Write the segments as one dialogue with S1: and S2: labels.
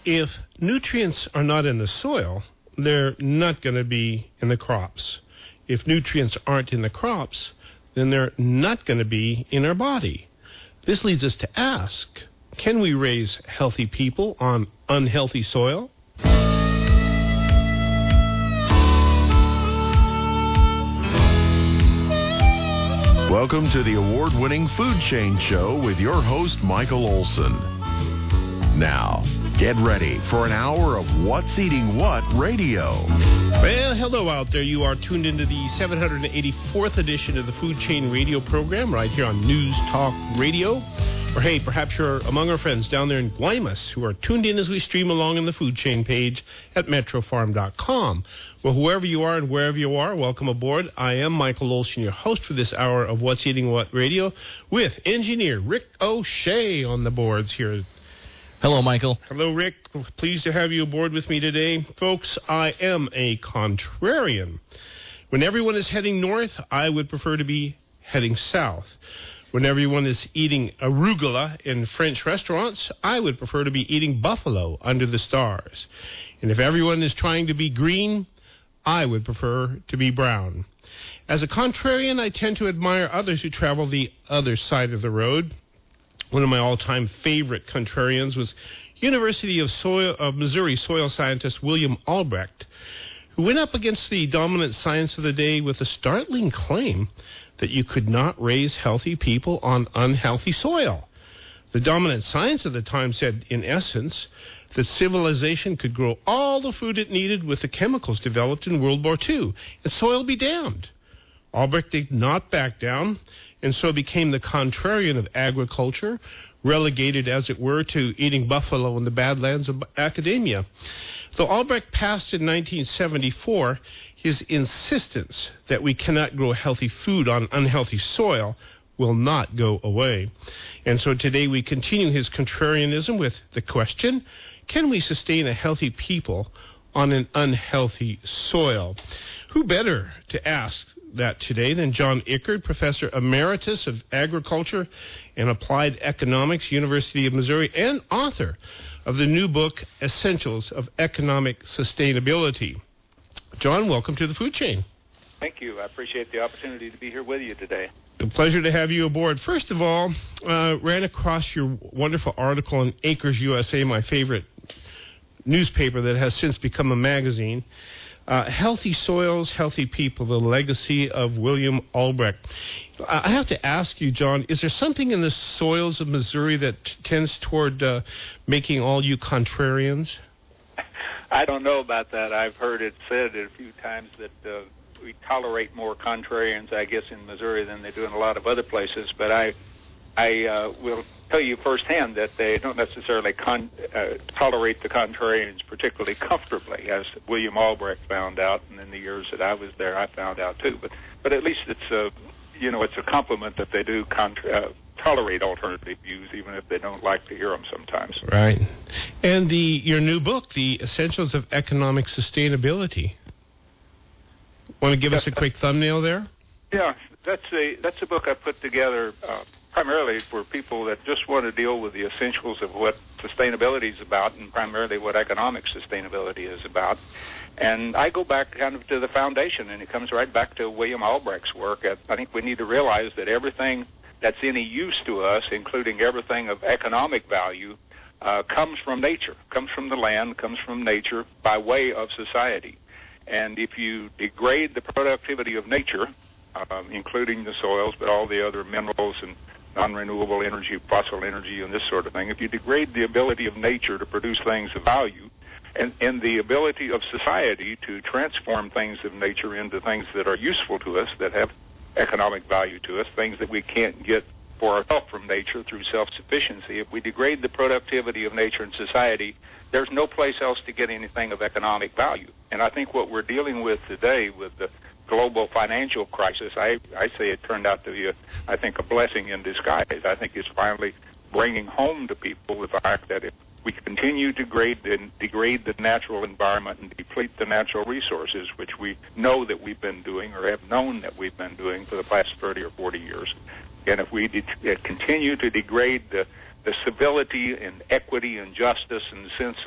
S1: If nutrients are not in the soil, they're not going to be in the crops. If nutrients aren't in the crops, then they're not going to be in our body. This leads us to ask, can we raise healthy people on unhealthy soil?
S2: Welcome to the award-winning Food Chain Show with your host, Michael Olson. Now, get ready for an hour of What's Eating What radio.
S1: Well, hello out there. You are tuned into the 784th edition of the Food Chain Radio program right here on News Talk Radio. Or hey, perhaps you're among our friends down there in Guaymas who are tuned in as we stream along on the Food Chain page at metrofarm.com. Well, whoever you are and wherever you are, welcome aboard. I am Michael Olson, your host for this hour of What's Eating What Radio, with engineer Rick O'Shea on the boards here.
S3: Hello, Michael.
S1: Hello, Rick. Pleased to have you aboard with me today. Folks, I am a contrarian. When everyone is heading north, I would prefer to be heading south. When everyone is eating arugula in French restaurants, I would prefer to be eating buffalo under the stars. And if everyone is trying to be green, I would prefer to be brown. As a contrarian, I tend to admire others who travel the other side of the road. One of my all-time favorite contrarians was University of Missouri soil scientist William Albrecht, who went up against the dominant science of the day with the startling claim that you could not raise healthy people on unhealthy soil. The dominant science of the time said, in essence, that civilization could grow all the food it needed with the chemicals developed in World War II, and soil be damned. Albrecht did not back down, and so became the contrarian of agriculture, relegated, as it were, to eating buffalo in the badlands of academia. Though Albrecht passed in 1974, his insistence that we cannot grow healthy food on unhealthy soil will not go away. And so today we continue his contrarianism with the question, can we sustain a healthy people on an unhealthy soil? Who better to ask that today than John Eckert, Professor Emeritus of Agriculture and Applied Economics, University of Missouri, and author of the new book, Essentials of Economic Sustainability. John, welcome to the Food Chain.
S4: Thank you. I appreciate the opportunity to be here with you today.
S1: A pleasure to have you aboard. First of all, ran across your wonderful article in Acres USA, my favorite newspaper that has since become a magazine. Healthy Soils, Healthy People, the legacy of William Albrecht. I have to ask you, John, is there something in the soils of Missouri that tends toward making all you contrarians?
S4: I don't know about that. I've heard it said a few times that we tolerate more contrarians, I guess, in Missouri than they do in a lot of other places, but I will tell you firsthand that they don't necessarily tolerate the contrarians particularly comfortably, as William Albrecht found out, and in the years that I was there, I found out too. But at least it's a compliment that they do tolerate alternative views, even if they don't like to hear them sometimes.
S1: Right. And your new book, The Essentials of Economic Sustainability. Want to give us a quick thumbnail there?
S4: Yeah, that's a book I put together primarily for people that just want to deal with the essentials of what sustainability is about, and primarily what economic sustainability is about. And I go back kind of to the foundation, and it comes right back to William Albrecht's work. I think we need to realize that everything that's any use to us, including everything of economic value, comes from nature, comes from the land, comes from nature by way of society. And if you degrade the productivity of nature, including the soils, but all the other minerals and non-renewable energy, fossil energy, and this sort of thing, if you degrade the ability of nature to produce things of value, and the ability of society to transform things of nature into things that are useful to us, that have economic value to us, things that we can't get for ourselves from nature through self-sufficiency, if we degrade the productivity of nature and society, there's no place else to get anything of economic value. And I think what we're dealing with today with the global financial crisis, I say it turned out to be, I think, a blessing in disguise. I think it's finally bringing home to people the fact that if we continue to degrade the natural environment and deplete the natural resources, which we know that we've been doing or have known that we've been doing for the past 30 or 40 years, and if we continue to degrade the civility and equity and justice and the sense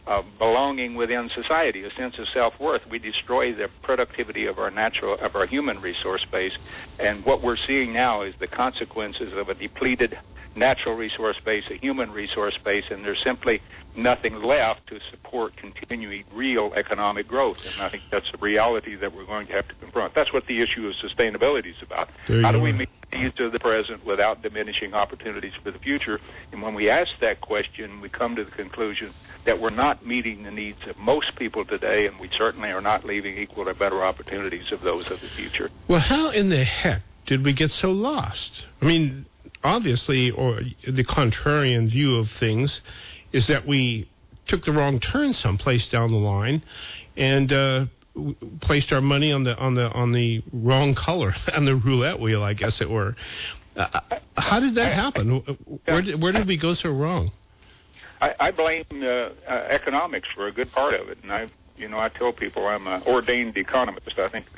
S4: belonging within society, a sense of self-worth. We destroy the productivity of our human resource base, and what we're seeing now is the consequences of a depleted natural resource base, a human resource base, and there's simply nothing left to support continuing real economic growth. And I think that's a reality that we're going to have to confront. That's what the issue of sustainability is about. How do we meet the needs of the present without diminishing opportunities for the future? And when we ask that question, we come to the conclusion that we're not meeting the needs of most people today, and we certainly are not leaving equal or better opportunities of those of the future.
S1: Well, how in the heck did we get so lost? I mean, obviously, or the contrarian view of things is that we took the wrong turn someplace down the line and placed our money on the wrong color on the roulette wheel, I guess it were. How did that happen? Where did we go so wrong?
S4: I blame economics for a good part of it, and I tell people I'm an ordained economist. I think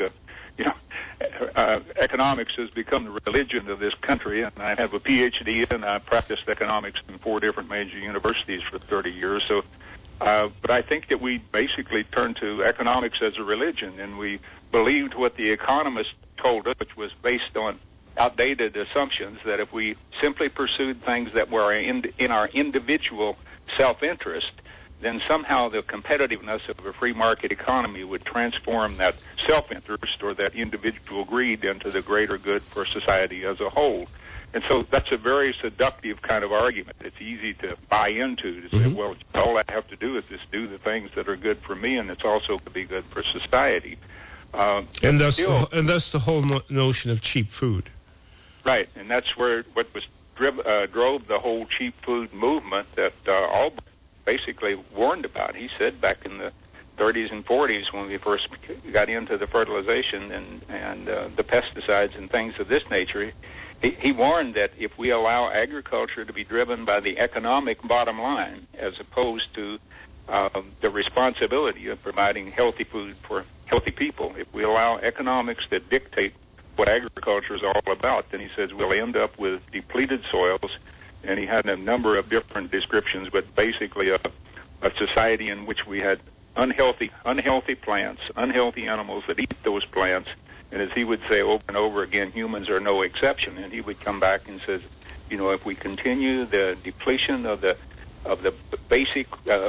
S4: economics has become the religion of this country, and I have a PhD, and I practiced economics in 4 different major universities for 30 years. So, but I think that we basically turned to economics as a religion, and we believed what the economists told us, which was based on outdated assumptions, that if we simply pursued things that were in our individual self-interest, then somehow the competitiveness of a free market economy would transform that self-interest or that individual greed into the greater good for society as a whole. And so that's a very seductive kind of argument. It's easy to buy into, to say, well, all I have to do is just do the things that are good for me, and it's also to be good for society.
S1: And thus the whole notion of cheap food.
S4: Right, and that's where what was drove the whole cheap food movement that Albrecht basically warned about. He said back in the 30s and 40s when we first got into the fertilization and the pesticides and things of this nature, he warned that if we allow agriculture to be driven by the economic bottom line as opposed to the responsibility of providing healthy food for healthy people, if we allow economics to dictate what agriculture is all about, then he says we'll end up with depleted soils. And he had a number of different descriptions, but basically a society in which we had unhealthy plants, unhealthy animals that eat those plants. And as he would say over and over again, humans are no exception. And he would come back and says, if we continue the depletion of the basic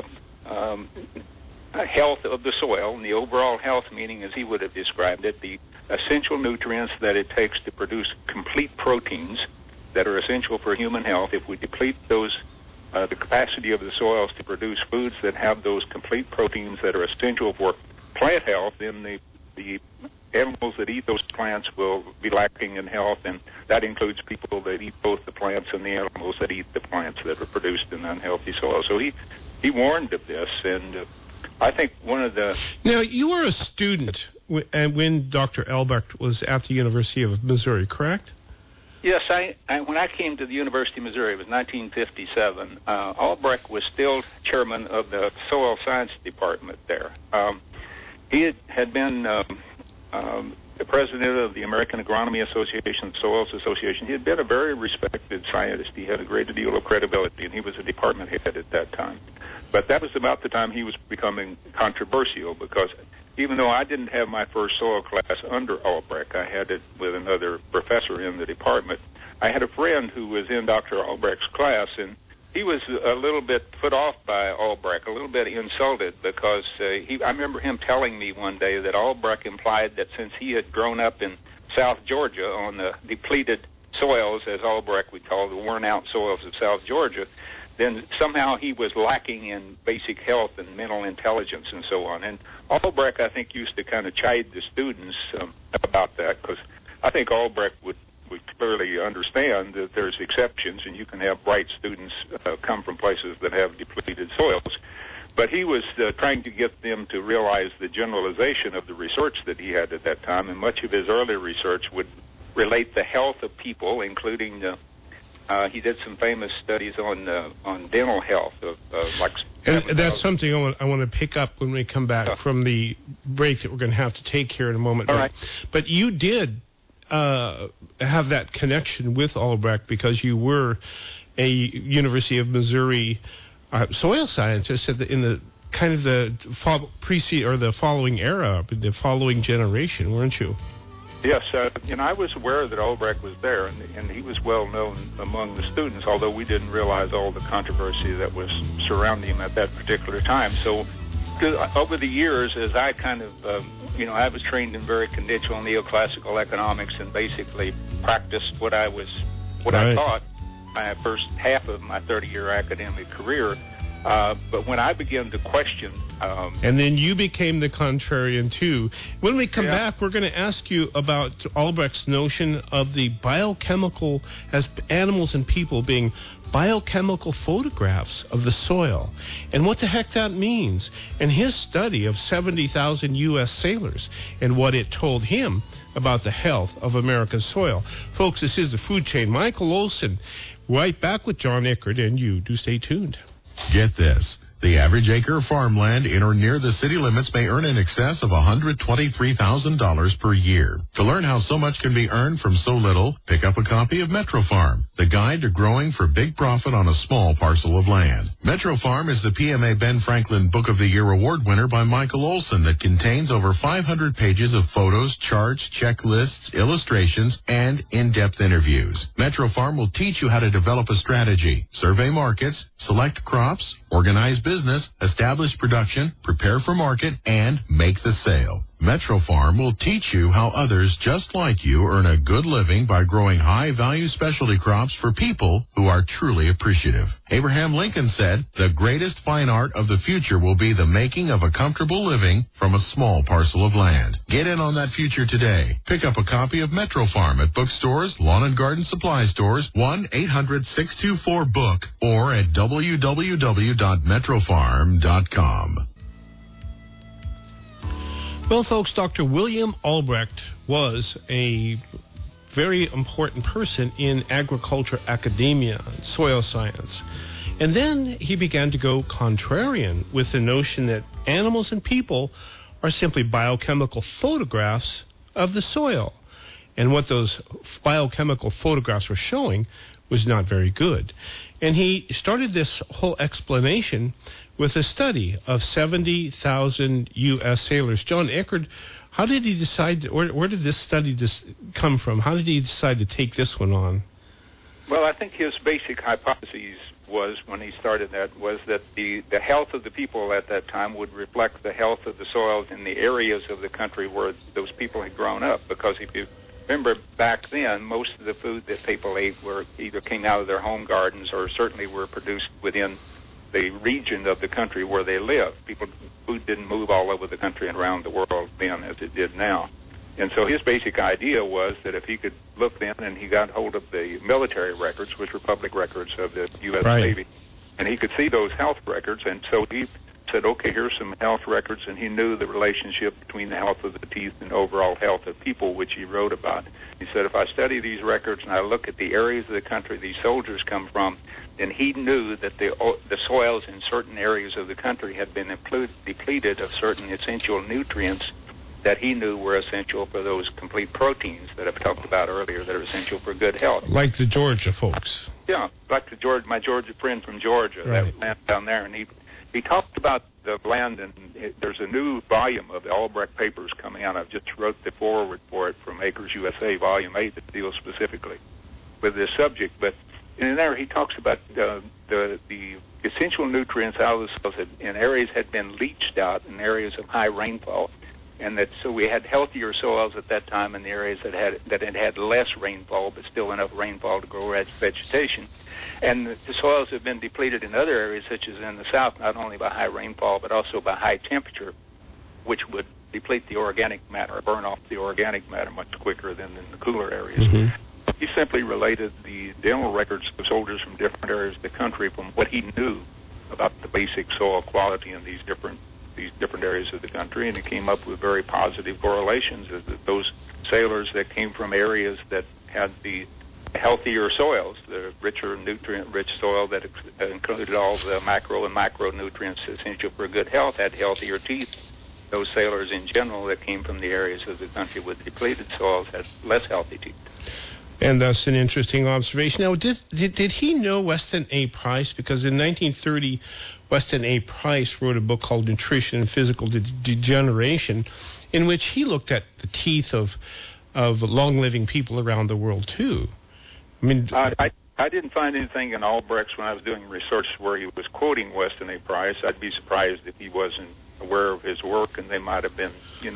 S4: health of the soil, and the overall health meaning, as he would have described it, the essential nutrients that it takes to produce complete proteins that are essential for human health, if we deplete those, the capacity of the soils to produce foods that have those complete proteins that are essential for plant health, then the animals that eat those plants will be lacking in health, and that includes people that eat both the plants and the animals that eat the plants that are produced in unhealthy soil. So he warned of this, and I think one of the...
S1: Now, you were a student when Dr. Albrecht was at the University of Missouri, correct?
S4: Yes, when I came to the University of Missouri, it was 1957, Albrecht was still chairman of the soil science department there. He had been the president of the American Agronomy Association, Soils Association. He had been a very respected scientist. He had a great deal of credibility, and he was a department head at that time. But that was about the time he was becoming controversial, because even though I didn't have my first soil class under Albrecht, I had it with another professor in the department. I had a friend who was in Dr. Albrecht's class, and he was a little bit put off by Albrecht, a little bit insulted, because I remember him telling me one day that Albrecht implied that since he had grown up in South Georgia on the depleted soils, as Albrecht would call the worn-out soils of South Georgia, then somehow he was lacking in basic health and mental intelligence and so on. And Albrecht, I think, used to kind of chide the students about that, because I think Albrecht would clearly understand that there's exceptions, and you can have bright students come from places that have depleted soils. But he was trying to get them to realize the generalization of the research that he had at that time, and much of his early research would relate the health of people, including he did some famous studies on dental health
S1: and that's something I want to pick up when we come back from the break that we're going to have to take here in a moment.
S4: All right.
S1: But you did have that connection with Albrecht because you were a University of Missouri soil scientist in the kind of the following era, the following generation, weren't you?
S4: Yes, I was aware that Albrecht was there, and he was well known among the students, although we didn't realize all the controversy that was surrounding him at that particular time. So over the years, as I kind of, I was trained in very conventional neoclassical economics and basically practiced what I taught my first half of my 30-year academic career. But when I began to question...
S1: and then you became the contrarian, too. When we come back, we're going to ask you about Albrecht's notion of the biochemical, as animals and people being biochemical photographs of the soil, and what the heck that means, and his study of 70,000 U.S. sailors, and what it told him about the health of American soil. Folks, this is The Food Chain. Michael Olson, right back with John Eckert, and you. Do stay tuned.
S2: Get this. The average acre of farmland in or near the city limits may earn in excess of $123,000 per year. To learn how so much can be earned from so little, pick up a copy of Metro Farm, the guide to growing for big profit on a small parcel of land. Metro Farm is the PMA Ben Franklin Book of the Year award winner by Michael Olson that contains over 500 pages of photos, charts, checklists, illustrations, and in-depth interviews. Metro Farm will teach you how to develop a strategy, survey markets, select crops, organize business, establish production, prepare for market, and make the sale. Metro Farm will teach you how others just like you earn a good living by growing high-value specialty crops for people who are truly appreciative. Abraham Lincoln said, "The greatest fine art of the future will be the making of a comfortable living from a small parcel of land." Get in on that future today. Pick up a copy of Metro Farm at bookstores, lawn and garden supply stores, 1-800-624-BOOK, or at www.metrofarm.com.
S1: Well, folks, Dr. William Albrecht was a very important person in agriculture academia, soil science. And then he began to go contrarian with the notion that animals and people are simply biochemical photographs of the soil. And what those biochemical photographs were showing was not very good. And he started this whole explanation with a study of 70,000 U.S. sailors. John Eckert, how did he decide, where did this study come from? How did he decide to take this one on?
S4: Well, I think his basic hypothesis was, when he started that, was that the health of the people at that time would reflect the health of the soils in the areas of the country where those people had grown up. Because if you remember back then, most of the food that people ate were either came out of their home gardens or certainly were produced within the region of the country where they lived. Food didn't move all over the country and around the world then as it did now. And so his basic idea was that if he could look then, and he got hold of the military records, which were public records of the U.S. Navy, and he could see those health records, and so he said, okay, here's some health records, and he knew the relationship between the health of the teeth and overall health of people, which he wrote about. He said, if I study these records and I look at the areas of the country these soldiers come from, then he knew that the soils in certain areas of the country had been depleted of certain essential nutrients that he knew were essential for those complete proteins that I've talked about earlier that are essential for good health.
S1: Like the Georgia folks.
S4: Yeah, like my Georgia friend from Georgia, that land down there. And he talked about the land, and there's a new volume of the Albrecht papers coming out. I've just wrote the foreword for it from Acres USA, Volume 8, that deals specifically with this subject. But in there he talks about the essential nutrients out of the soils in areas had been leached out in areas of high rainfall. And that so we had healthier soils at that time in the areas that had less rainfall, but still enough rainfall to grow vegetation. And the soils have been depleted in other areas, such as in the south, not only by high rainfall, but also by high temperature, which would deplete the organic matter, or burn off the organic matter much quicker than in the cooler areas. Mm-hmm. He simply related the dental records of soldiers from different areas of the country from what he knew about the basic soil quality in these different areas of the country, and he came up with very positive correlations as that those sailors that came from areas that had the healthier soils, the richer, nutrient-rich soil that included all the macro and micronutrients essential for good health, had healthier teeth. Those sailors in general that came from the areas of the country with depleted soils had less healthy teeth.
S1: And that's an interesting observation. Now, did he know Weston A. Price? Because in 1930, Weston A. Price wrote a book called Nutrition and Physical Degeneration, in which he looked at the teeth of long-living people around the world, too. I mean,
S4: I didn't find anything in Albrecht's when I was doing research where he was quoting Weston A. Price. I'd be surprised if he wasn't aware of his work, and they might have been,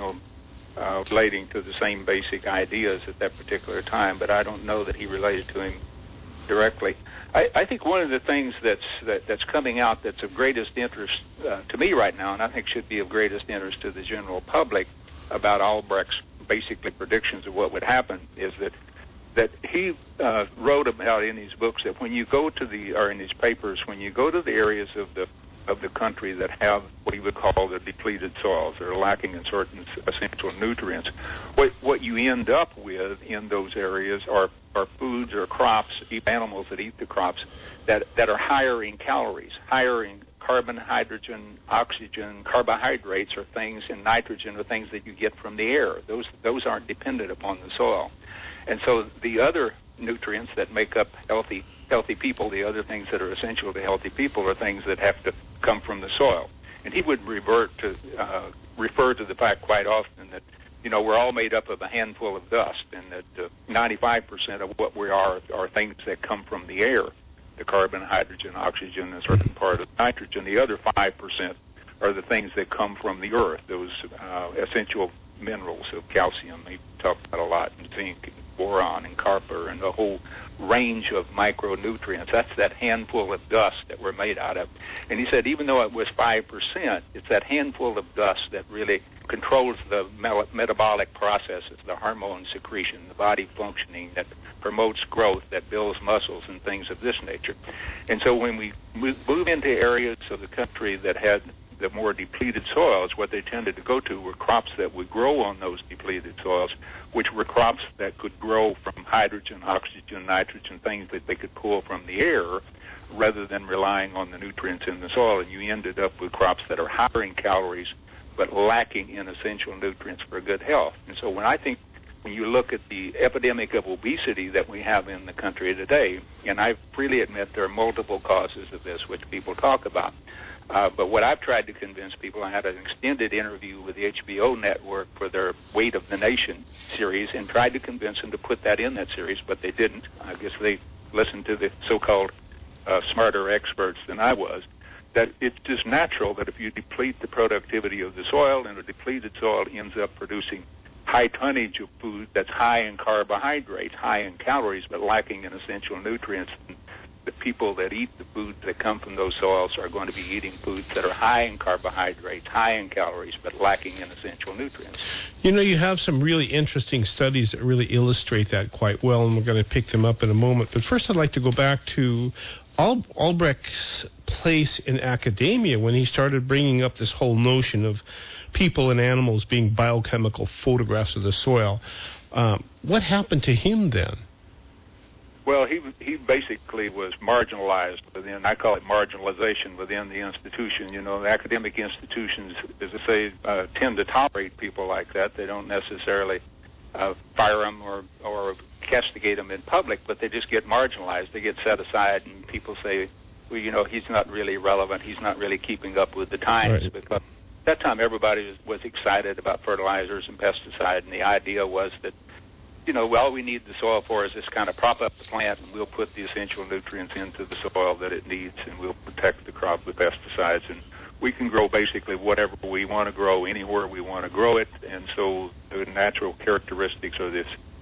S4: relating to the same basic ideas at that particular time, but I don't know that he related to him directly. I think one of the things that's coming out that's of greatest interest to me right now, and I think should be of greatest interest to the general public about Albrecht's basically predictions of what would happen, is that he wrote about in his books that when you go to in his papers, when you go to the areas of the country that have what he would call the depleted soils, that are lacking in certain essential nutrients, what you end up with in those areas are foods or crops, animals that eat the crops, that are higher in calories, higher in carbon, hydrogen, oxygen, carbohydrates, or things, and nitrogen, or things that you get from the air. Those aren't dependent upon the soil. And so the other nutrients that make up healthy people, the other things that are essential to healthy people, are things that have to come from the soil. And he would refer to the fact quite often that, we're all made up of a handful of dust, and that 95% of what we are things that come from the air, the carbon, hydrogen, oxygen, and a certain part of nitrogen. The other 5% are the things that come from the earth, those essential minerals of calcium. He talked about a lot, and zinc, and boron, and copper, and the whole range of micronutrients. That's that handful of dust that we're made out of. And he said even though it was 5%, it's that handful of dust that really controls the metabolic processes, the hormone secretion, the body functioning, that promotes growth, that builds muscles, and things of this nature. And so when we move into areas of the country that had the more depleted soils, what they tended to go to were crops that would grow on those depleted soils, which were crops that could grow from hydrogen, oxygen, nitrogen, things that they could pull from the air, rather than relying on the nutrients in the soil. And you ended up with crops that are higher in calories but lacking in essential nutrients for good health. And so when you look at the epidemic of obesity that we have in the country today, and I freely admit there are multiple causes of this which people talk about, but what I've tried to convince people, I had an extended interview with the HBO network for their Weight of the Nation series, and tried to convince them to put that in that series, but they didn't. I guess they listened to the so-called smarter experts than I was, that it's just natural that if you deplete the productivity of the soil, and a depleted soil ends up producing high tonnage of food that's high in carbohydrates, high in calories, but lacking in essential nutrients. The people that eat the foods that come from those soils are going to be eating foods that are high in carbohydrates, high in calories, but lacking in essential nutrients.
S1: You have some really interesting studies that really illustrate that quite well, and we're going to pick them up in a moment. But first I'd like to go back to Albrecht's place in academia when he started bringing up this whole notion of people and animals being biochemical photographs of the soil. What happened to him then?
S4: Well, he basically was marginalized within, I call it marginalization within the institution. The academic institutions, as I say, tend to tolerate people like that. They don't necessarily fire them or castigate them in public, but they just get marginalized. They get set aside, and people say, well, he's not really relevant. He's not really keeping up with the times. Right. Because at that time, everybody was excited about fertilizers and pesticide, and the idea was that, all we need the soil for is just kind of prop up the plant, and we'll put the essential nutrients into the soil that it needs, and we'll protect the crop with pesticides, and we can grow basically whatever we want to grow anywhere we want to grow it. And so the natural characteristics of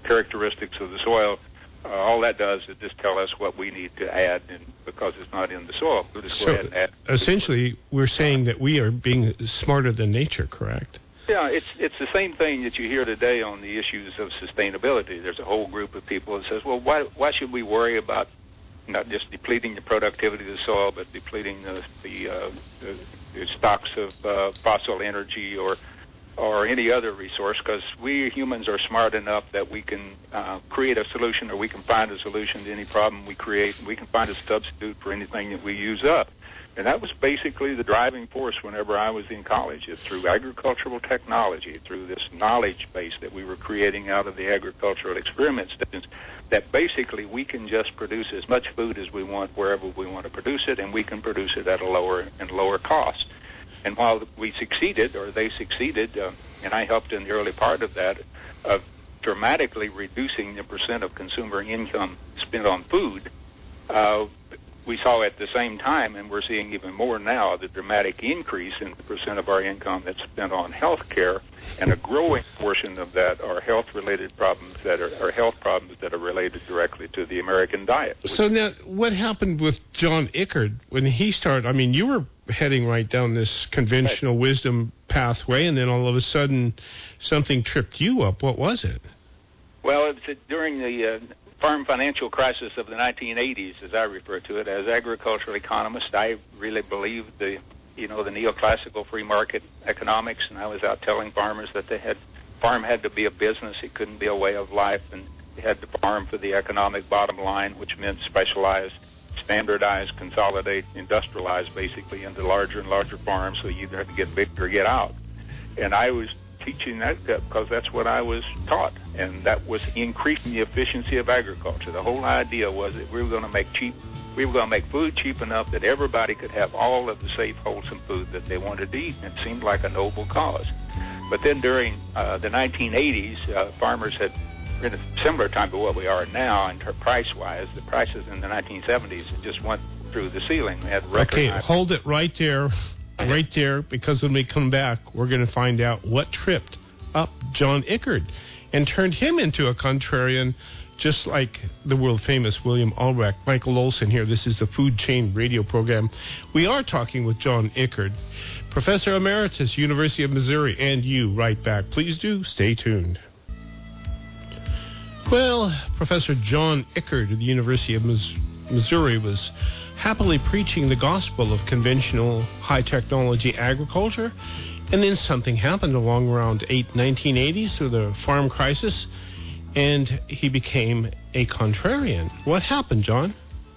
S4: the soil, all that does is just tell us what we need to add, and because it's not in the soil, we'll just go ahead and add.
S1: Essentially, we're saying that we are being smarter than nature, correct?
S4: Yeah, it's the same thing that you hear today on the issues of sustainability. There's a whole group of people that says, well, why should we worry about not just depleting the productivity of the soil, but depleting the stocks of fossil energy or or any other resource, because we humans are smart enough that we can create a solution, or we can find a solution to any problem we create, and we can find a substitute for anything that we use up. And that was basically the driving force whenever I was in college. It's through agricultural technology, through this knowledge base that we were creating out of the agricultural experiment stations, that basically we can just produce as much food as we want wherever we want to produce it, and we can produce it at a lower cost. And while we succeeded, or they succeeded, and I helped in the early part of that, of dramatically reducing the percent of consumer income spent on food, we saw at the same time, and we're seeing even more now, the dramatic increase in the percent of our income that's spent on health care, and a growing portion of that are health-related problems that are related directly to the American diet.
S1: So now, what happened with John Eckert when he started? I mean, you were heading right down this conventional wisdom pathway, and then all of a sudden something tripped you up. What was it?
S4: Well, it's during the farm financial crisis of the 1980s, as I refer to it. As agricultural economist, I really believed the neoclassical free market economics, and I was out telling farmers that farm had to be a business. It couldn't be a way of life, and they had to farm for the economic bottom line, which meant specialize, standardize, consolidate, industrialize basically into larger and larger farms, so you either had to get big or get out. And I was teaching that because that's what I was taught, and that was increasing the efficiency of agriculture. The whole idea was that we were going to make food cheap enough that everybody could have all of the safe, wholesome food that they wanted to eat, and it seemed like a noble cause. But then during the 1980s, farmers had, in a similar time to what we are now, and price-wise, the prices in the 1970s just went through the ceiling. They had record high.
S1: Hold it right there. Right there, because when we come back, we're going to find out what tripped up John Eckert and turned him into a contrarian, just like the world-famous William Albrecht. Michael Olson here. This is the Food Chain Radio program. We are talking with John Eckert, Professor Emeritus, University of Missouri, and you right back. Please do stay tuned. Well, Professor John Eckert of the University of Missouri was happily preaching the gospel of conventional high-technology agriculture, and then something happened along around 1980s through the farm crisis, and he became a contrarian. What happened, John?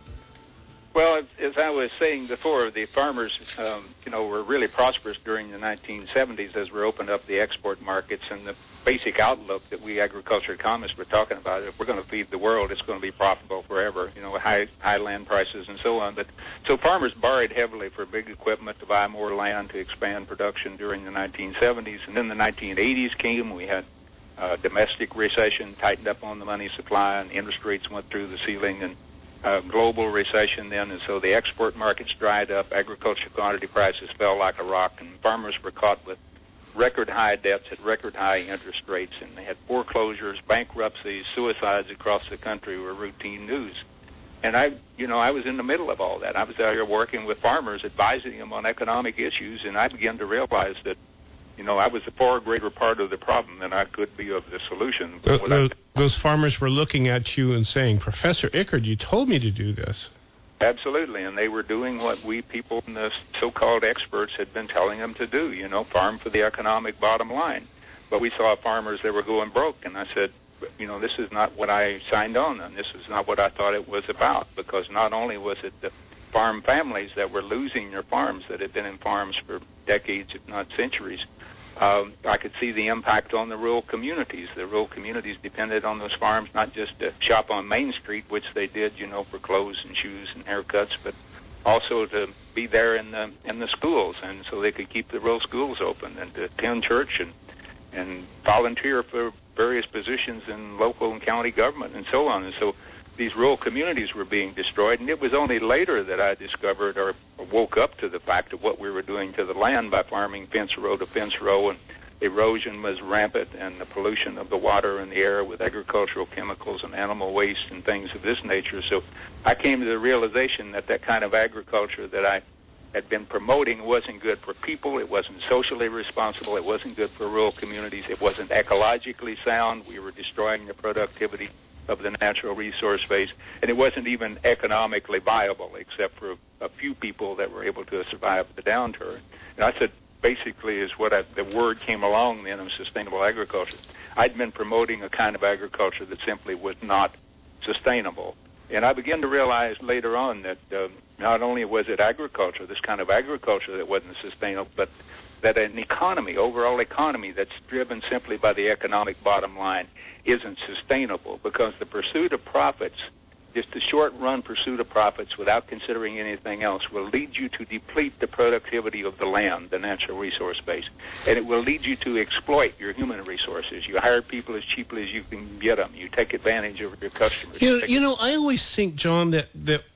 S4: Well, as I was saying before, the farmers, were really prosperous during the 1970s as we opened up the export markets, and the basic outlook that we agriculture economists were talking about, if we're going to feed the world, it's going to be profitable forever, high land prices and so on. But so farmers borrowed heavily for big equipment to buy more land to expand production during the 1970s, and then the 1980s came. We had domestic recession, tightened up on the money supply, and interest rates went through the ceiling, and global recession then, and so the export markets dried up, agricultural commodity prices fell like a rock, and farmers were caught with record high debts at record high interest rates, and they had foreclosures, bankruptcies, suicides across the country were routine news. And I was in the middle of all that. I was out here working with farmers, advising them on economic issues, and I began to realize that I was a far greater part of the problem than I could be of the solution.
S1: Those farmers were looking at you and saying, Professor Eckert, you told me to do this.
S4: Absolutely, and they were doing what we people and the so-called experts had been telling them to do, farm for the economic bottom line. But we saw farmers that were going broke, and I said, this is not what I signed on, and this is not what I thought it was about, because not only was it the farm families that were losing their farms that had been in farms for decades, if not centuries, I could see the impact on the rural communities. The rural communities depended on those farms, not just to shop on Main Street, which they did, for clothes and shoes and haircuts, but also to be there in the schools, and so they could keep the rural schools open, and to attend church and volunteer for various positions in local and county government and so on. And so these rural communities were being destroyed, and it was only later that I discovered or woke up to the fact of what we were doing to the land by farming fence row to fence row, and erosion was rampant, and the pollution of the water and the air with agricultural chemicals and animal waste and things of this nature. So I came to the realization that kind of agriculture that I had been promoting wasn't good for people, it wasn't socially responsible, it wasn't good for rural communities, it wasn't ecologically sound, we were destroying the productivity of the natural resource base, and it wasn't even economically viable except for a few people that were able to survive the downturn. And I said, basically is what the word came along then of sustainable agriculture. I'd been promoting a kind of agriculture that simply was not sustainable. And I began to realize later on that not only was it agriculture, this kind of agriculture that wasn't sustainable, but that an economy, overall economy that's driven simply by the economic bottom line isn't sustainable, because the pursuit of profits, just the short-run pursuit of profits without considering anything else, will lead you to deplete the productivity of the land, the natural resource base, and it will lead you to exploit your human resources. You hire people as cheaply as you can get them. You take advantage of your customers.
S1: I always think, John, that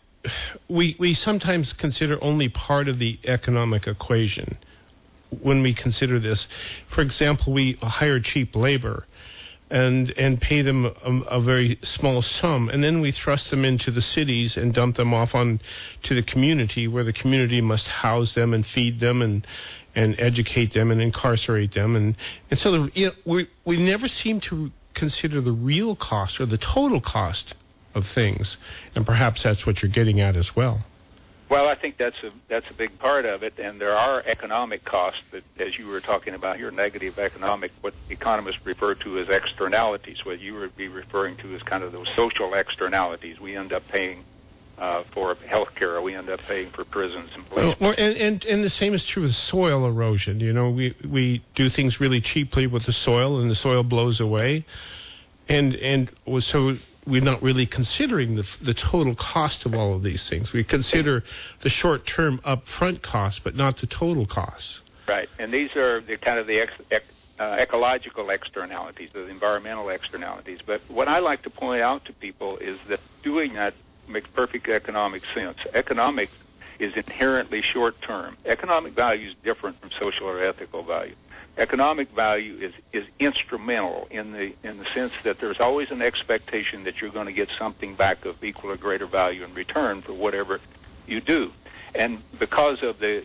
S1: we sometimes consider only part of the economic equation when we consider this. For example, we hire cheap labor and pay them a very small sum, and then we thrust them into the cities and dump them off on to the community, where the community must house them and feed them and educate them and incarcerate them, and so we never seem to consider the real cost or the total cost of things, and perhaps that's what you're getting at as well.
S4: Well, I think that's a big part of it, and there are economic costs that, as you were talking about here, negative economic, what economists refer to as externalities, what you would be referring to as kind of those social externalities. We end up paying for health care, we end up paying for prisons and places.
S1: Well, and the same is true with soil erosion. We do things really cheaply with the soil, and the soil blows away, and so we're not really considering the total cost of all of these things. We consider the short-term upfront cost, but not the total costs.
S4: Right, and these are the kind of the ecological externalities, the environmental externalities. But what I like to point out to people is that doing that makes perfect economic sense. Economics is inherently short-term. Economic value is different from social or ethical value. Economic value is instrumental in the sense that there's always an expectation that you're going to get something back of equal or greater value in return for whatever you do. And because of the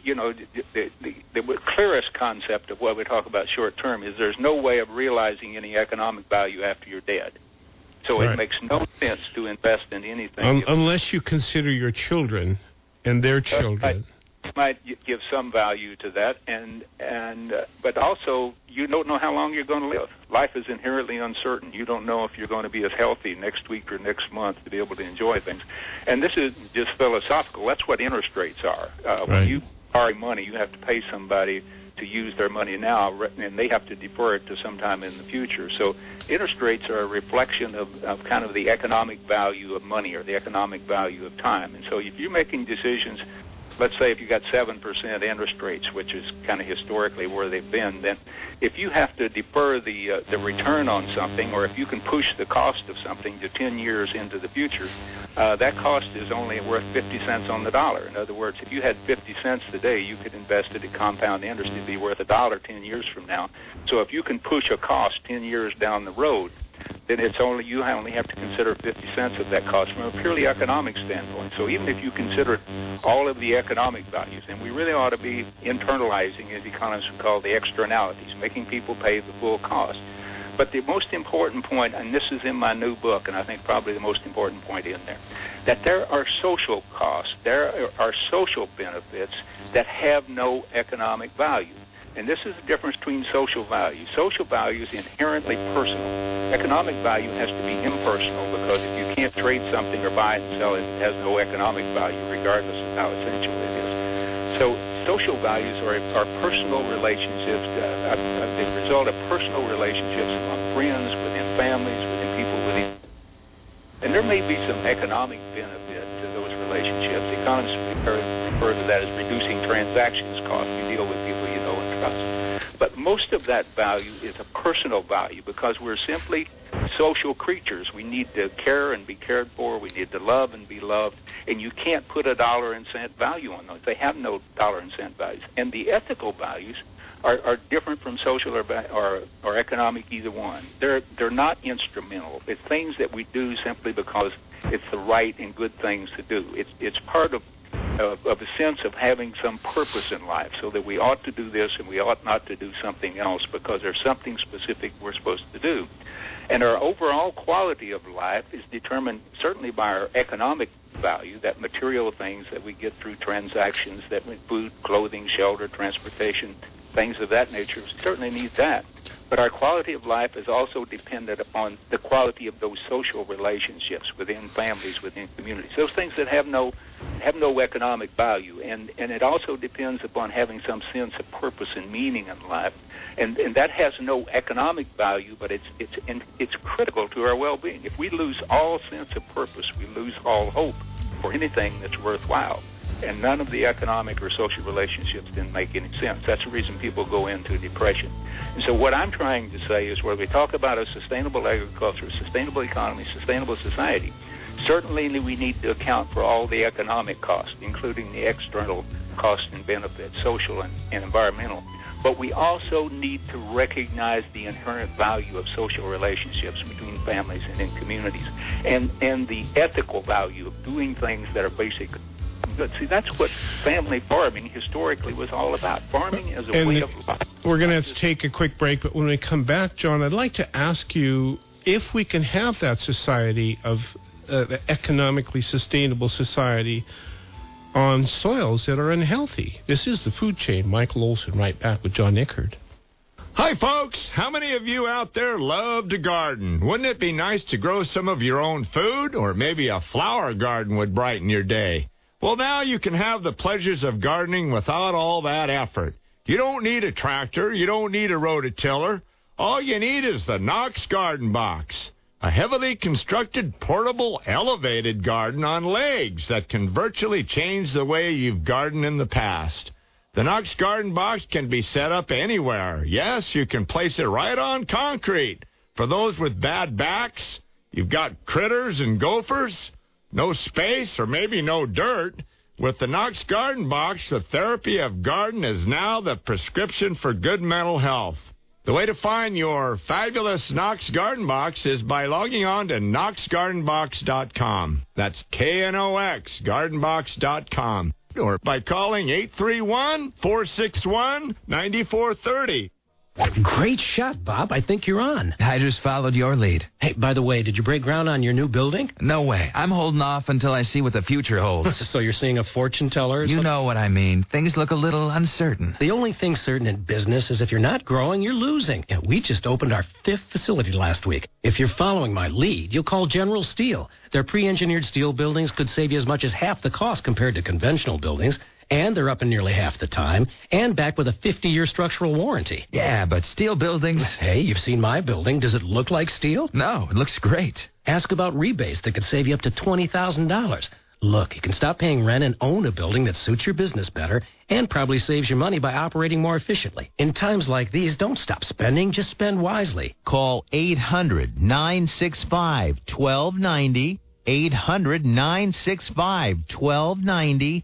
S4: clearest concept of what we talk about short term is there's no way of realizing any economic value after you're dead. So It makes no sense to invest in anything.
S1: Unless you consider your children and their children.
S4: Might give some value to that, but also you don't know how long you're going to live. Life is inherently uncertain. You don't know if you're going to be as healthy next week or next month to be able to enjoy things. And this is just philosophical. That's what interest rates are. When you borrow money, you have to pay somebody to use their money now, and they have to defer it to sometime in the future. So interest rates are a reflection of kind of the economic value of money or the economic value of time. And so if you're making decisions, let's say if you got 7% interest rates, which is kind of historically where they've been, then if you have to defer the return on something, or if you can push the cost of something to 10 years into the future, that cost is only worth 50 cents on the dollar. In other words, if you had 50 cents today, you could invest it at compound interest. It'd be worth $1 10 years from now. So if you can push a cost 10 years down the road, then you only have to consider 50 cents of that cost from a purely economic standpoint. So even if you consider all of the economic values, and we really ought to be internalizing, as economists would call the externalities, making people pay the full cost. But the most important point, and this is in my new book, and I think probably the most important point in there, that there are social costs, there are social benefits that have no economic value. And this is the difference between social value. Social value is inherently personal. Economic value has to be impersonal, because if you can't trade something or buy it and sell it, it has no economic value, regardless of how essential it is. So social values are personal relationships, the result of personal relationships among friends, within families, within people, within. And there may be some economic benefit to those relationships. Economists refer to that as reducing transactions costs. You deal with people you know and trust. But most of that value is a personal value, because we're simply social creatures. We need to care and be cared for. We need to love and be loved. And you can't put a dollar and cent value on those. They have no dollar and cent values. And the ethical values are different from social or economic, either one. They're not instrumental. It's things that we do simply because it's the right and good things to do. It's part of a sense of having some purpose in life, so that we ought to do this and we ought not to do something else because there's something specific we're supposed to do. And our overall quality of life is determined certainly by our economic value, that material things that we get through transactions, that food, clothing, shelter, transportation, things of that nature. We certainly need that. But our quality of life is also dependent upon the quality of those social relationships within families, within communities. Those things that have no economic value, and it also depends upon having some sense of purpose and meaning in life, and that has no economic value, but it's critical to our well-being. If we lose all sense of purpose, we lose all hope for anything that's worthwhile. And none of the economic or social relationships didn't make any sense. That's the reason people go into depression. And so what I'm trying to say is, when we talk about a sustainable agriculture, sustainable economy, sustainable society, certainly we need to account for all the economic costs, including the external costs and benefits, social and environmental. But we also need to recognize the inherent value of social relationships between families and in communities, and the ethical value of doing things that are basic good. See, that's what family farming historically was all about. Farming is a way of life.
S1: We're going to have to take a quick break, but when we come back, John, I'd like to ask you if we can have that society of the economically sustainable society on soils that are unhealthy. This is The Food Chain. Michael Olson, right back with John Eckert.
S3: Hi, folks. How many of you out there love to garden? Wouldn't it be nice to grow some of your own food? Or maybe a flower garden would brighten your day. Well, now you can have the pleasures of gardening without all that effort. You don't need a tractor. You don't need a rototiller. All you need is the Knox Garden Box, a heavily constructed, portable, elevated garden on legs that can virtually change the way you've gardened in the past. The Knox Garden Box can be set up anywhere. Yes, you can place it right on concrete. For those with bad backs, you've got critters and gophers, no space, or maybe no dirt. With the Knox Garden Box, the therapy of garden is now the prescription for good mental health. The way to find your fabulous Knox Garden Box is by logging on to knoxgardenbox.com. That's KNOX, gardenbox.com. Or by calling 831-461-9430.
S5: Great shot, Bob. I think you're on.
S6: I just followed your lead.
S5: Hey, by the way, did you break ground on your new building?
S6: No way. I'm holding off until I see what the future holds.
S5: So you're seeing a fortune teller?
S6: You know what I mean. Things look a little uncertain.
S5: The only thing certain in business is if you're not growing, you're losing. Yeah, we just opened our 5th facility last week. If you're following my lead, you'll call General Steel. Their pre-engineered steel buildings could save you as much as half the cost compared to conventional buildings. And they're up in nearly half the time, and back with a 50-year structural warranty.
S6: Yeah, but steel buildings...
S5: Hey, you've seen my building. Does it look like steel?
S6: No, it looks great.
S5: Ask about rebates that could save you up to $20,000. Look, you can stop paying rent and own a building that suits your business better and probably saves your money by operating more efficiently. In times like these, don't stop spending. Just spend wisely.
S7: Call 800-965-1290. 800-965-1290,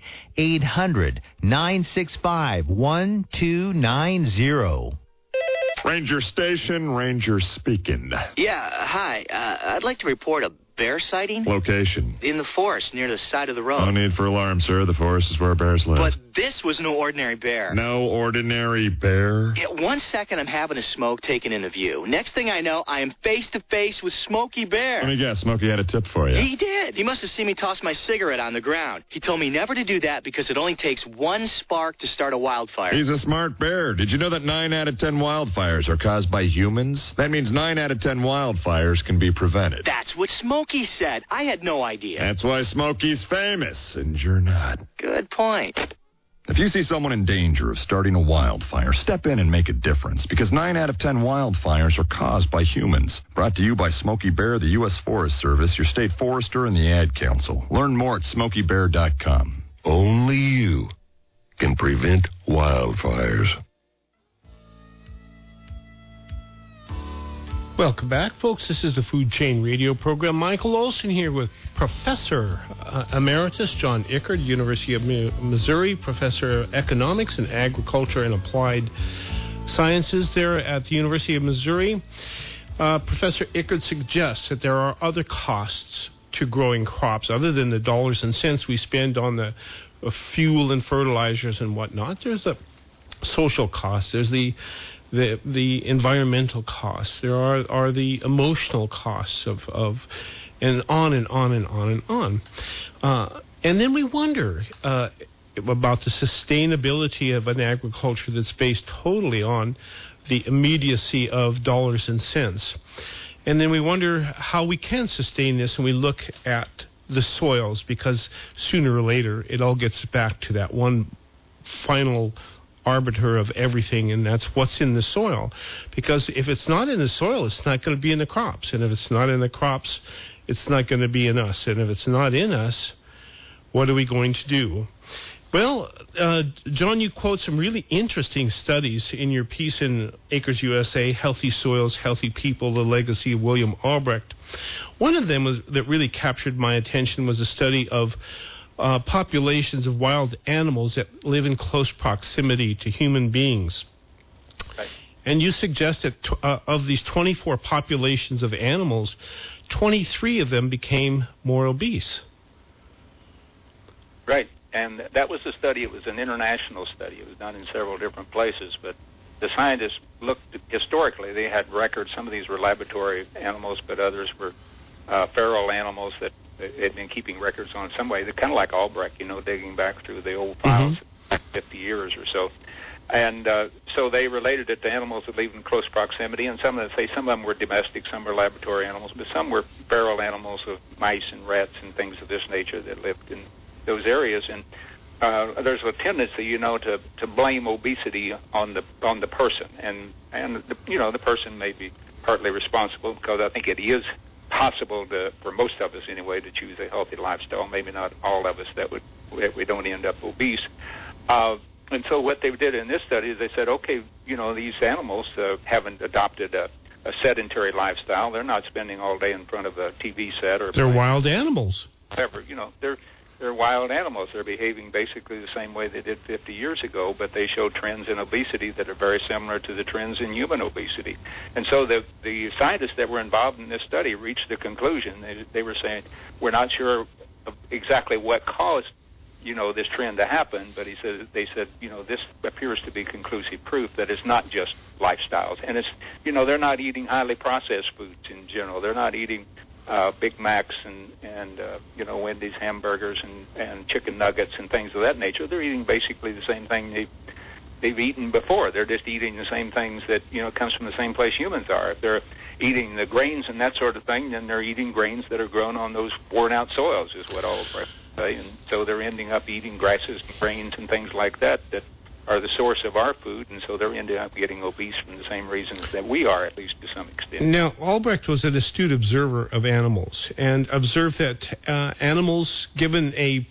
S7: 800-965-1290.
S3: Ranger Station, Ranger speaking.
S8: Yeah, hi. I'd like to report a bear sighting.
S3: Location?
S8: In the forest near the side of the road.
S3: No need for alarm, sir. The forest is where bears live.
S8: But this was no ordinary bear.
S3: No ordinary bear?
S8: Yeah, 1 second I'm having a smoke taken into view. Next thing I know, I am face to face with Smokey Bear.
S3: Let me guess, Smokey had a tip for you.
S8: He did. He must have seen me toss my cigarette on the ground. He told me never to do that because it only takes one spark to start a wildfire.
S3: He's a smart bear. Did you know that 9 out of 10 wildfires are caused by humans? That means 9 out of 10 wildfires can be prevented.
S8: That's what Smokey said. I had no idea.
S3: That's why Smokey's famous, and you're not.
S8: Good point.
S3: If you see someone in danger of starting a wildfire, step in and make a difference, because 9 out of 10 wildfires are caused by humans. Brought to you by Smokey Bear, the U.S. Forest Service, your state forester, and the Ad Council. Learn more at smokeybear.com.
S2: Only you can prevent wildfires.
S1: Welcome back, folks. This is the Food Chain Radio program. Michael Olson here with Professor Emeritus John Eckert, University of Missouri, Professor of Economics and Agriculture and Applied Sciences there at the University of Missouri. Professor Eckert suggests that there are other costs to growing crops other than the dollars and cents we spend on the fuel and fertilizers and whatnot. There's the social costs. There's the environmental costs, there are the emotional costs of and on and on and on and on. And then we wonder, about the sustainability of an agriculture that's based totally on the immediacy of dollars and cents. And then we wonder how we can sustain this, and we look at the soils, because sooner or later it all gets back to that one final arbiter of everything, and that's what's in the soil. Because if it's not in the soil, it's not going to be in the crops. And if it's not in the crops, it's not going to be in us. And if it's not in us, what are we going to do? Well, John, you quote some really interesting studies in your piece in Acres USA, Healthy Soils, Healthy People, The Legacy of William Albrecht. One of them that really captured my attention was a study of populations of wild animals that live in close proximity to human beings.
S4: Right.
S1: And you suggest that of these 24 populations of animals, 23 of them became more obese.
S4: Right. And that was a study. It was an international study. It was done in several different places. But the scientists looked historically. They had records. Some of these were laboratory animals, but others were feral animals that had been keeping records on some way. They're kind of like Albrecht, digging back through the old files, 50 years or so. And so they related it to animals that live in close proximity. And some of them were domestic, some were laboratory animals, but some were feral animals of mice and rats and things of this nature that lived in those areas. And there's a tendency, to blame obesity on the person, and the person may be partly responsible, because I think it is possible for most of us anyway to choose a healthy lifestyle. Maybe not all of us that we don't end up obese. And so what they did in this study is they said, okay, these animals haven't adopted a sedentary lifestyle. They're not spending all day in front of a TV set or.
S1: They're wild animals.
S4: Whatever, they're wild animals. They're behaving basically the same way they did 50 years ago, but they show trends in obesity that are very similar to the trends in human obesity. And so the scientists that were involved in this study reached the conclusion. They were saying, we're not sure of exactly what caused this trend to happen, but they said, this appears to be conclusive proof that it's not just lifestyles. And it's, they're not eating highly processed foods in general. They're not eating Big Macs and Wendy's hamburgers and chicken nuggets and things of that nature. They're eating basically the same thing they've eaten before. They're just eating the same things that, comes from the same place humans are. If they're eating the grains and that sort of thing, then they're eating grains that are grown on those worn-out soils, is what all say. And so they're ending up eating grasses and grains and things like that are the source of our food, and so they're ending up getting obese from the same reasons that we are, at least to some extent.
S1: Now, Albrecht was an astute observer of animals, and observed that animals, given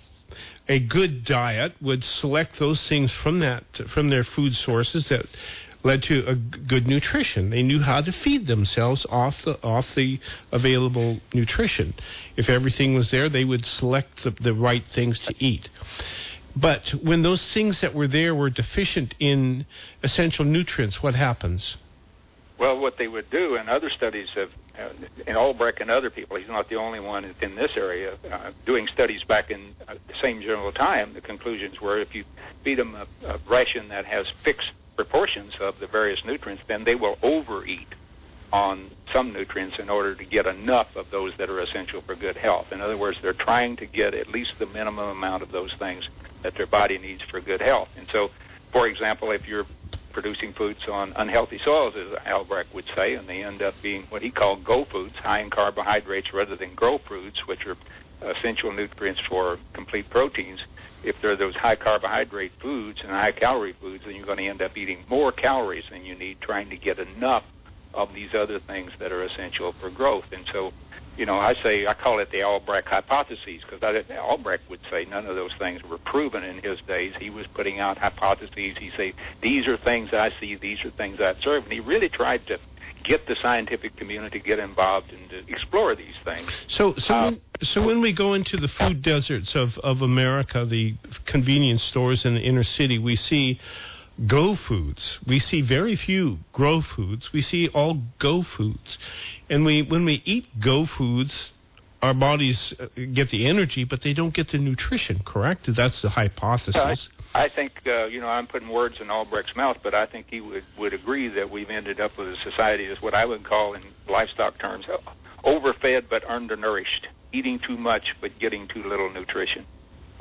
S1: a good diet, would select those things from their food sources that led to a good nutrition. They knew how to feed themselves off the available nutrition. If everything was there, they would select the right things to eat. But when those things that were there were deficient in essential nutrients, what happens?
S4: Well, what they would do, and other studies have, and Albrecht and other people, he's not the only one in this area, doing studies back in the same general time, the conclusions were if you feed them a ration that has fixed proportions of the various nutrients, then they will overeat on some nutrients in order to get enough of those that are essential for good health. In other words, they're trying to get at least the minimum amount of those things that their body needs for good health. And so, for example, if you're producing foods on unhealthy soils, as Albrecht would say, and they end up being what he called go foods, high in carbohydrates rather than grow foods, which are essential nutrients for complete proteins. If they're those high carbohydrate foods and high calorie foods, then you're going to end up eating more calories than you need, trying to get enough of these other things that are essential for growth. And so, I call it the Albrecht hypotheses, because Albrecht would say none of those things were proven in his days. He was putting out hypotheses. He'd say, these are things I see, these are things I observe. And he really tried to get the scientific community to get involved and to explore these things.
S1: So when we go into the food deserts of America, the convenience stores in the inner city, we see go foods. We see very few grow foods. We see all go foods. And when we eat go foods, our bodies get the energy, but they don't get the nutrition, correct? That's the hypothesis.
S4: I think, I'm putting words in Albrecht's mouth, but I think he would agree that we've ended up with a society as what I would call in livestock terms, overfed but undernourished, eating too much but getting too little nutrition.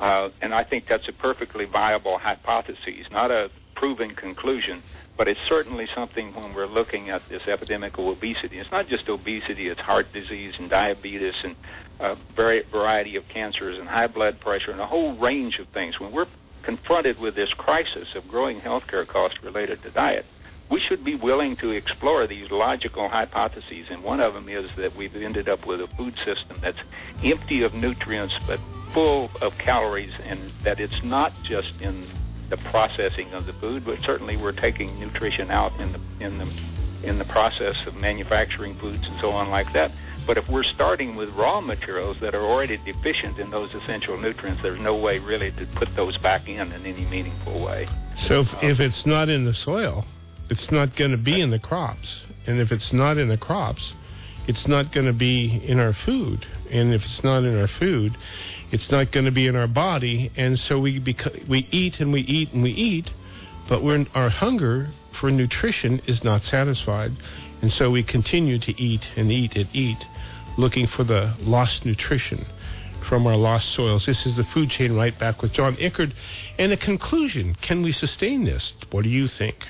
S4: And I think that's a perfectly viable hypothesis, not a proven conclusion, but it's certainly something when we're looking at this epidemic of obesity. It's not just obesity, it's heart disease and diabetes and a variety of cancers and high blood pressure and a whole range of things. When we're confronted with this crisis of growing healthcare costs related to diet, we should be willing to explore these logical hypotheses, and one of them is that we've ended up with a food system that's empty of nutrients but full of calories, and that it's not just in the processing of the food, but certainly we're taking nutrition out in the process of manufacturing foods and so on like that. But if we're starting with raw materials that are already deficient in those essential nutrients, there's no way really to put those back in any meaningful way.
S1: So if it's not in the soil, it's not going to be in the crops. And if it's not in the crops, it's not going to be in our food. And if it's not in our food, it's not going to be in our body. And so we eat and we eat and we eat, but our hunger for nutrition is not satisfied. And so we continue to eat and eat and eat, looking for the lost nutrition from our lost soils. This is the Food Chain Right Back with John Eckert. And a conclusion, can we sustain this? What do you think?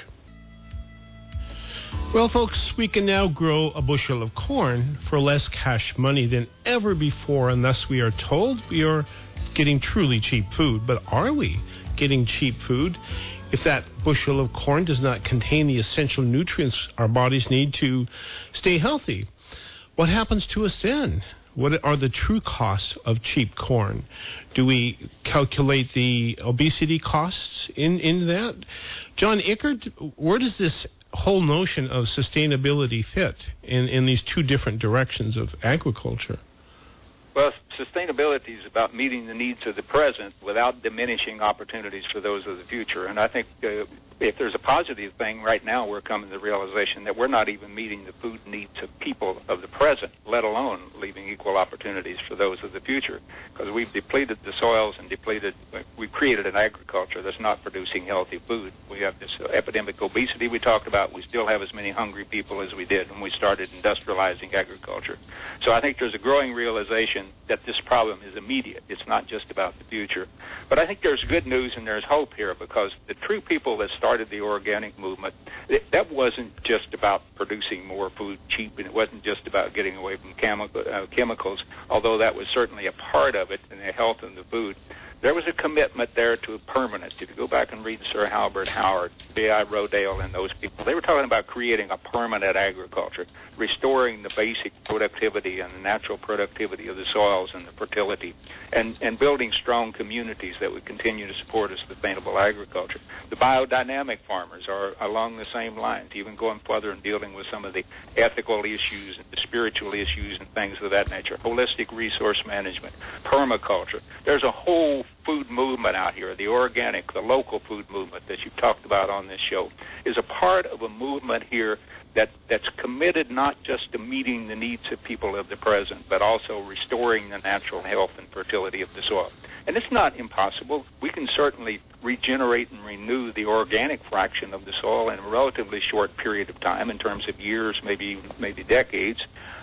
S1: Well, folks, we can now grow a bushel of corn for less cash money than ever before, and thus we are told we are getting truly cheap food. But are we getting cheap food if that bushel of corn does not contain the essential nutrients our bodies need to stay healthy? What happens to us then? What are the true costs of cheap corn? Do we calculate the obesity costs in that? John Eckert, where does this whole notion of sustainability fit in these two different directions of agriculture?
S4: Well, sustainability is about meeting the needs of the present without diminishing opportunities for those of the future. And I think if there's a positive thing right now, we're coming to the realization that we're not even meeting the food needs of people of the present, let alone leaving equal opportunities for those of the future. Because we've depleted the soils and we've created an agriculture that's not producing healthy food. We have this epidemic obesity we talked about. We still have as many hungry people as we did when we started industrializing agriculture. So I think there's a growing realization that this problem is immediate. It's not just about the future. But I think there's good news and there's hope here, because the true people that started the organic movement, that wasn't just about producing more food cheap, and it wasn't just about getting away from chemicals, although that was certainly a part of it in the health of the food. There was a commitment there to permanence. If you go back and read Sir Halbert Howard, B.I. Rodale, and those people, they were talking about creating a permanent agriculture, restoring the basic productivity and the natural productivity of the soils and the fertility, and building strong communities that would continue to support a sustainable agriculture. The biodynamic farmers are along the same lines, even going further and dealing with some of the ethical issues and the spiritual issues and things of that nature. Holistic resource management, permaculture. There's a whole food movement out here. The organic, the local food movement that you've talked about on this show is a part of a movement here that's committed not just to meeting the needs of people of the present, but also restoring the natural health and fertility of the soil. And it's not impossible. We can certainly regenerate and renew the organic fraction of the soil in a relatively short period of time, in terms of years, maybe decades,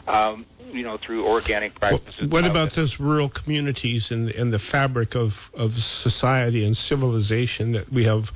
S4: through organic practices.
S1: What about those rural communities and the fabric of society and civilization that we have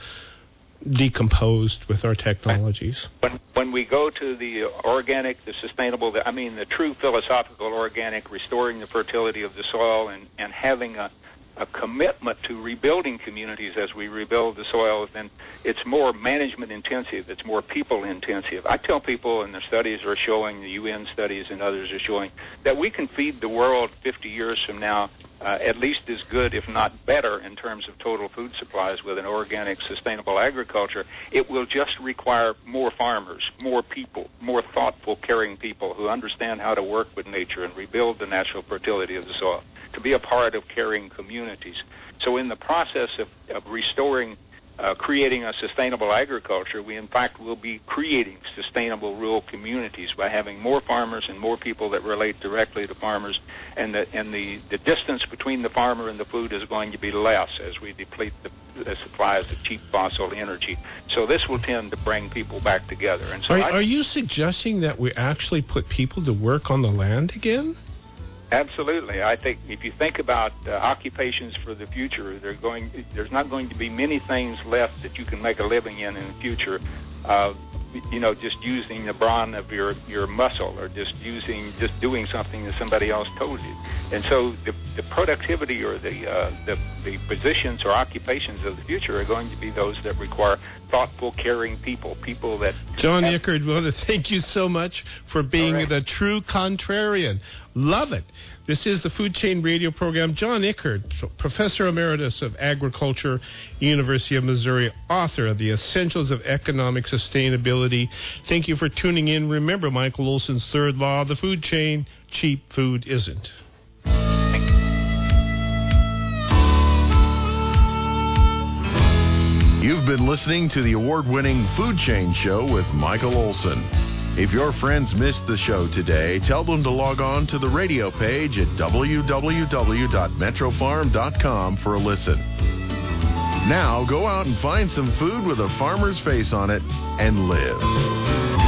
S1: decomposed with our technologies?
S4: When we go to the organic, the sustainable, the true philosophical organic, restoring the fertility of the soil and having a commitment to rebuilding communities as we rebuild the soils, then it's more management intensive, it's more people intensive. I tell people, and the studies are showing, the UN studies and others are showing, that we can feed the world 50 years from now at least as good, if not better, in terms of total food supplies with an organic, sustainable agriculture. It will just require more farmers, more people, more thoughtful, caring people who understand how to work with nature and rebuild the natural fertility of the soil, to be a part of caring communities. So in the process of restoring, creating a sustainable agriculture, we in fact will be creating sustainable rural communities by having more farmers and more people that relate directly to farmers, and the distance between the farmer and the food is going to be less as we deplete the supplies of cheap fossil energy. So this will tend to bring people back together. And so
S1: are you suggesting that we actually put people to work on the land again?
S4: Absolutely. I think if you think about occupations for the future, there's not going to be many things left that you can make a living in the future. Just using the brawn of your muscle, or just doing something that somebody else told you. And so the productivity or the positions or occupations of the future are going to be those that require thoughtful, caring people that...
S1: John Eckert, we want to thank you so much for being the true contrarian. Love it. This is the Food Chain Radio program. John Eckert, Professor Emeritus of Agriculture, University of Missouri, author of The Essentials of Economic Sustainability. Thank you for tuning in. Remember Michael Olson's third law of the food chain: cheap food isn't.
S2: You've been listening to the award-winning Food Chain Show with Michael Olson. If your friends missed the show today, tell them to log on to the radio page at www.metrofarm.com for a listen. Now go out and find some food with a farmer's face on it and live.